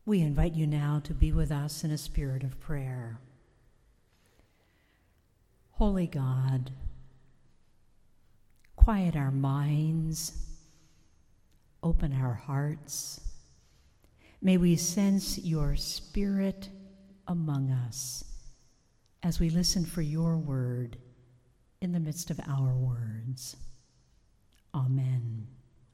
We invite you now to be with us in a spirit of prayer. Holy God, quiet our minds, open our hearts. May we sense your Spirit among us as we listen for your word in the midst of our words. Amen.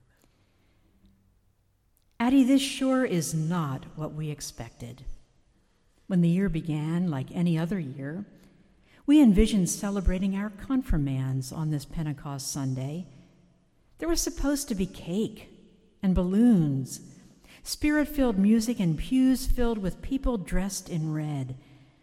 Addie, this sure is not what we expected. When the year began, like any other year, we envisioned celebrating our confirmands on this Pentecost Sunday. There was supposed to be cake and balloons, spirit-filled music, and pews filled with people dressed in red.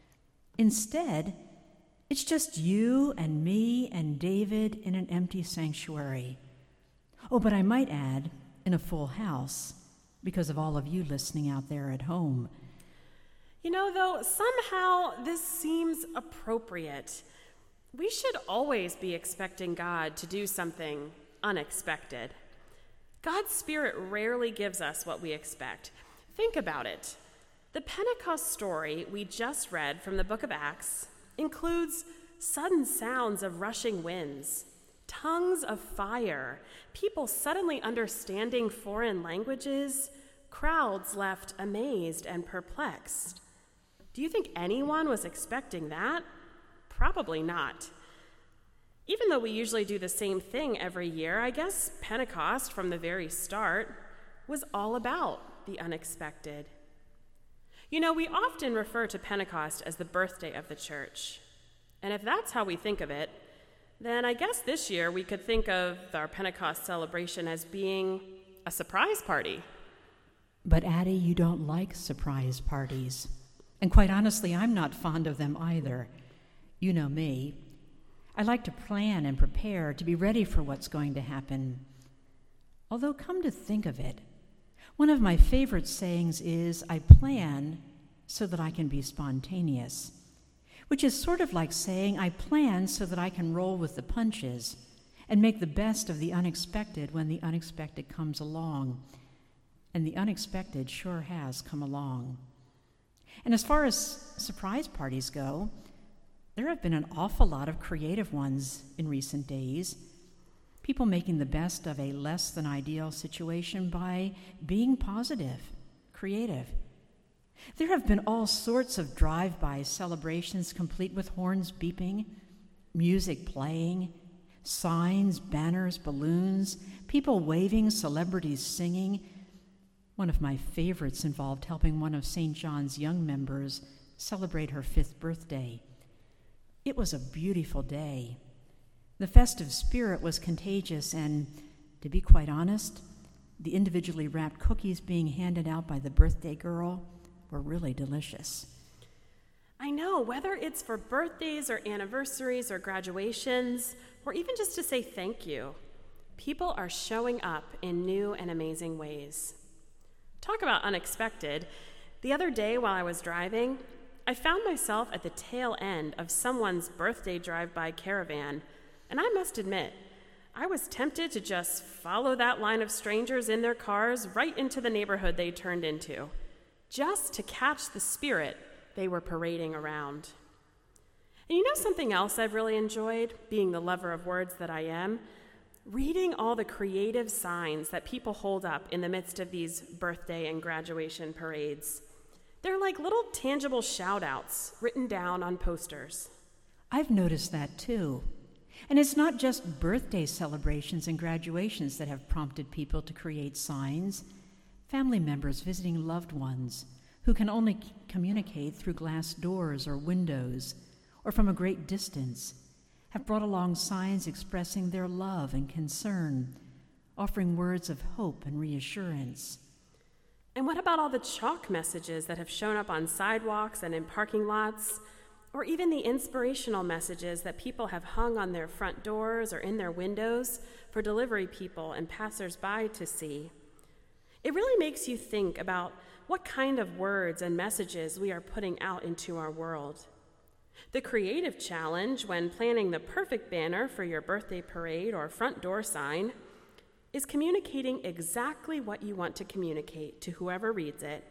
Instead, it's just you and me and David in an empty sanctuary. Oh, but I might add, in a full house, because of all of you listening out there at home. You know, though, somehow this seems appropriate. We should always be expecting God to do something unexpected. God's Spirit rarely gives us what we expect. Think about it. The Pentecost story we just read from the book of Acts includes sudden sounds of rushing winds, tongues of fire, people suddenly understanding foreign languages, crowds left amazed and perplexed. Do you think anyone was expecting that? Probably not. Even though we usually do the same thing every year, I guess Pentecost from the very start was all about the unexpected. You know, we often refer to Pentecost as the birthday of the church. And if that's how we think of it, then I guess this year we could think of our Pentecost celebration as being a surprise party. But Addie, you don't like surprise parties. And quite honestly, I'm not fond of them either. You know me. I like to plan and prepare to be ready for what's going to happen. Although, come to think of it, one of my favorite sayings is, I plan so that I can be spontaneous, which is sort of like saying I plan so that I can roll with the punches and make the best of the unexpected when the unexpected comes along. And the unexpected sure has come along. And as far as surprise parties go, there have been an awful lot of creative ones in recent days. People making the best of a less than ideal situation by being positive, creative. There have been all sorts of drive-by celebrations complete with horns beeping, music playing, signs, banners, balloons, people waving, celebrities singing. One of my favorites involved helping one of St. John's young members celebrate her 5th birthday. It was a beautiful day. The festive spirit was contagious, and to be quite honest, the individually wrapped cookies being handed out by the birthday girl were really delicious. I know, whether it's for birthdays or anniversaries or graduations, or even just to say thank you, people are showing up in new and amazing ways. Talk about unexpected. The other day while I was driving, I found myself at the tail end of someone's birthday drive-by caravan, and I must admit, I was tempted to just follow that line of strangers in their cars right into the neighborhood they turned into, just to catch the spirit they were parading around. And you know something else I've really enjoyed, being the lover of words that I am? Reading all the creative signs that people hold up in the midst of these birthday and graduation parades. They're like little tangible shout-outs written down on posters. I've noticed that too. And it's not just birthday celebrations and graduations that have prompted people to create signs. Family members visiting loved ones who can only communicate through glass doors or windows or from a great distance have brought along signs expressing their love and concern, offering words of hope and reassurance. And what about all the chalk messages that have shown up on sidewalks and in parking lots, or even the inspirational messages that people have hung on their front doors or in their windows for delivery people and passersby to see? It really makes you think about what kind of words and messages we are putting out into our world. The creative challenge when planning the perfect banner for your birthday parade or front door sign is communicating exactly what you want to communicate to whoever reads it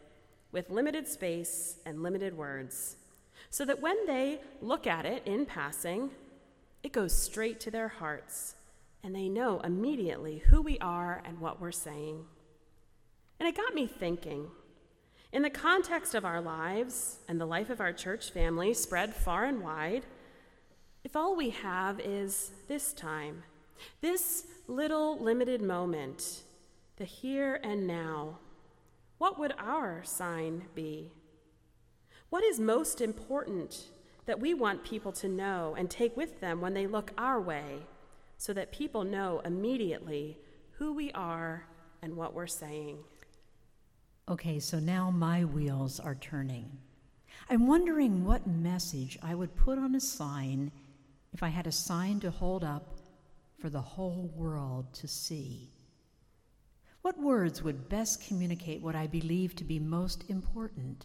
with limited space and limited words, so that when they look at it in passing, it goes straight to their hearts, and they know immediately who we are and what we're saying. And it got me thinking, in the context of our lives and the life of our church family spread far and wide, if all we have is this time, this little limited moment, the here and now, what would our sign be? What is most important that we want people to know and take with them when they look our way, so that people know immediately who we are and what we're saying? Okay, so now my wheels are turning. I'm wondering what message I would put on a sign if I had a sign to hold up for the whole world to see. What words would best communicate what I believe to be most important?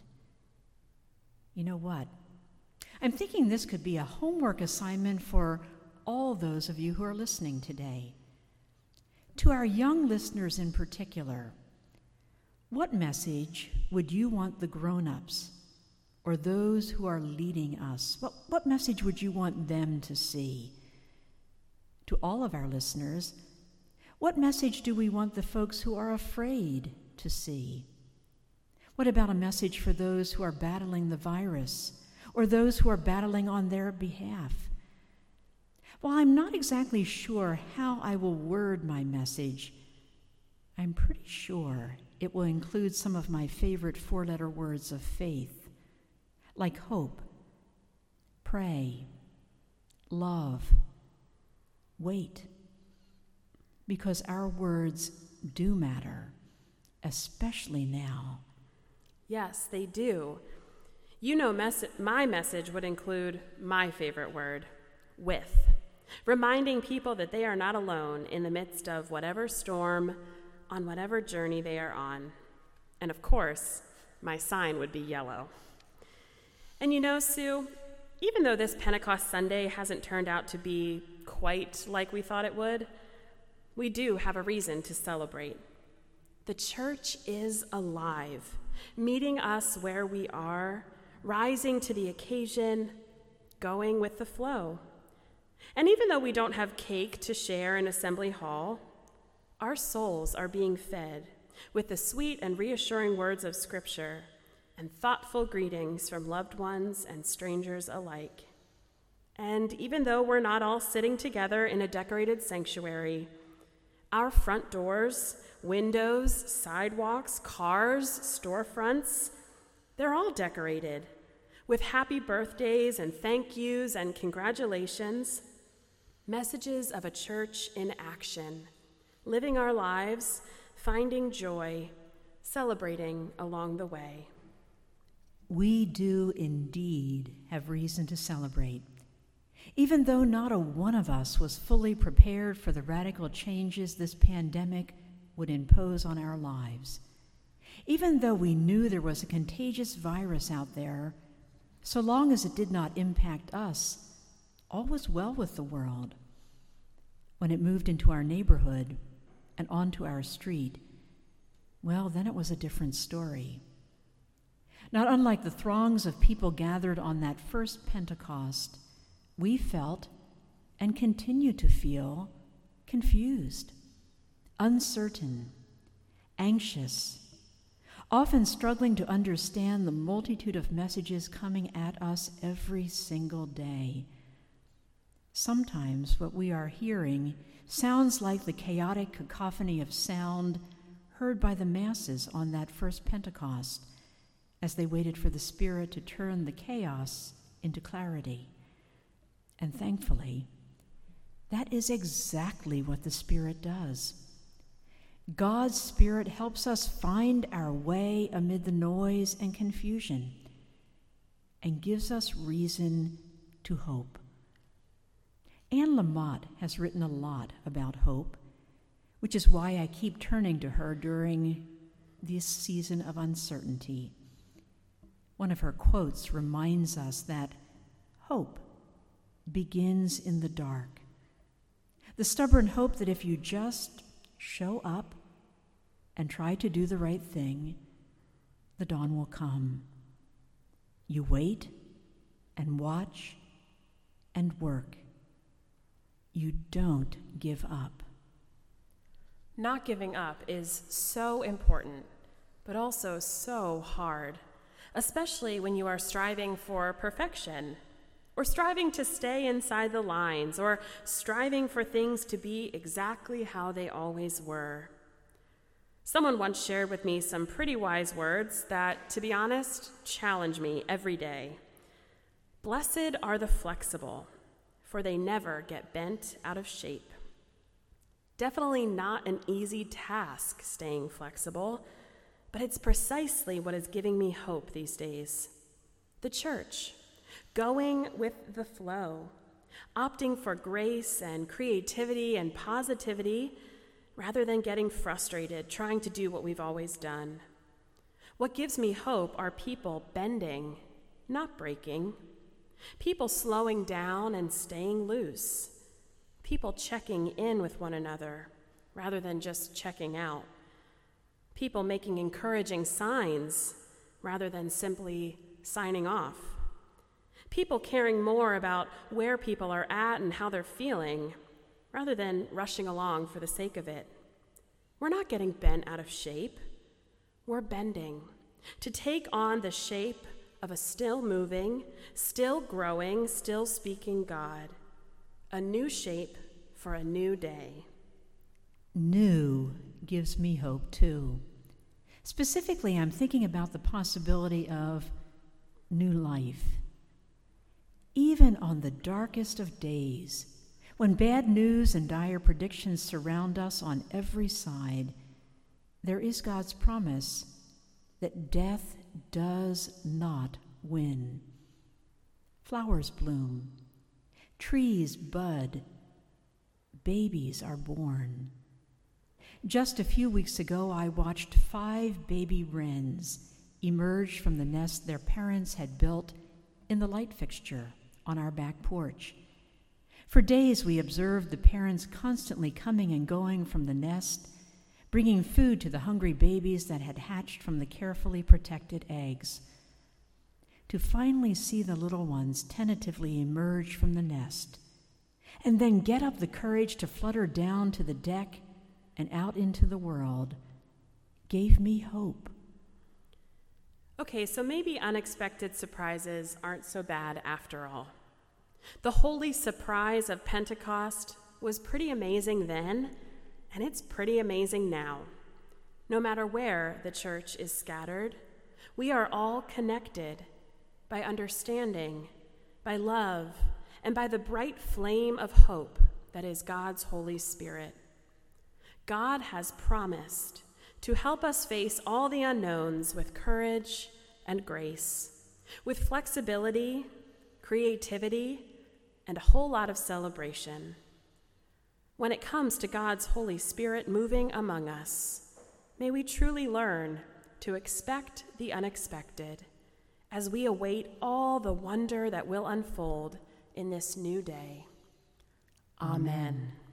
You know what? I'm thinking this could be a homework assignment for all those of you who are listening today. To our young listeners in particular, what message would you want the grown-ups or those who are leading us, what message would you want them to see? To all of our listeners, what message do we want the folks who are afraid to see? What about a message for those who are battling the virus or those who are battling on their behalf? While I'm not exactly sure how I will word my message, I'm pretty sure it will include some of my favorite four-letter words of faith, like hope, pray, love, wait, because our words do matter, especially now. Yes, they do. You know, my message would include my favorite word, with, reminding people that they are not alone in the midst of whatever storm, on whatever journey they are on. And of course, my sign would be yellow. And you know, Sue, even though this Pentecost Sunday hasn't turned out to be quite like we thought it would, we do have a reason to celebrate. The church is alive, meeting us where we are, rising to the occasion, going with the flow. And even though we don't have cake to share in Assembly Hall, our souls are being fed with the sweet and reassuring words of Scripture and thoughtful greetings from loved ones and strangers alike. And even though we're not all sitting together in a decorated sanctuary, our front doors, windows, sidewalks, cars, storefronts, they're all decorated with happy birthdays and thank yous and congratulations, messages of a church in action, living our lives, finding joy, celebrating along the way. We do indeed have reason to celebrate. Even though not a one of us was fully prepared for the radical changes this pandemic would impose on our lives, even though we knew there was a contagious virus out there, so long as it did not impact us, all was well with the world. When it moved into our neighborhood and onto our street, well, then it was a different story. Not unlike the throngs of people gathered on that first Pentecost, we felt and continue to feel confused, uncertain, anxious, often struggling to understand the multitude of messages coming at us every single day. Sometimes what we are hearing sounds like the chaotic cacophony of sound heard by the masses on that first Pentecost as they waited for the Spirit to turn the chaos into clarity. And thankfully, that is exactly what the Spirit does. God's Spirit helps us find our way amid the noise and confusion and gives us reason to hope. Anne Lamott has written a lot about hope, which is why I keep turning to her during this season of uncertainty. One of her quotes reminds us that hope begins in the dark. The stubborn hope that if you just show up and try to do the right thing, the dawn will come. You wait and watch and work. You don't give up. Not giving up is so important, but also so hard, especially when you are striving for perfection, or striving to stay inside the lines, or striving for things to be exactly how they always were. Someone once shared with me some pretty wise words that, to be honest, challenge me every day. Blessed are the flexible, for they never get bent out of shape. Definitely not an easy task staying flexible, but it's precisely what is giving me hope these days. The church, going with the flow, opting for grace and creativity and positivity rather than getting frustrated trying to do what we've always done. What gives me hope are people bending, not breaking, people slowing down and staying loose, people checking in with one another rather than just checking out, people making encouraging signs rather than simply signing off, people caring more about where people are at and how they're feeling rather than rushing along for the sake of it. We're not getting bent out of shape. We're bending to take on the shape of a still moving, still growing, still speaking God, a new shape for a new day. New gives me hope too. Specifically, I'm thinking about the possibility of new life. Even on the darkest of days, when bad news and dire predictions surround us on every side, there is God's promise that death does not win. Flowers bloom, trees bud, babies are born. Just a few weeks ago, I watched 5 baby wrens emerge from the nest their parents had built in the light fixture on our back porch. For days, we observed the parents constantly coming and going from the nest, bringing food to the hungry babies that had hatched from the carefully protected eggs. To finally see the little ones tentatively emerge from the nest, and then get up the courage to flutter down to the deck and out into the world, gave me hope. Okay, so maybe unexpected surprises aren't so bad after all. The holy surprise of Pentecost was pretty amazing then, and it's pretty amazing now. No matter where the church is scattered, we are all connected by understanding, by love, and by the bright flame of hope that is God's Holy Spirit. God has promised to help us face all the unknowns with courage and grace, with flexibility, creativity, and a whole lot of celebration. When it comes to God's Holy Spirit moving among us, may we truly learn to expect the unexpected as we await all the wonder that will unfold in this new day. Amen.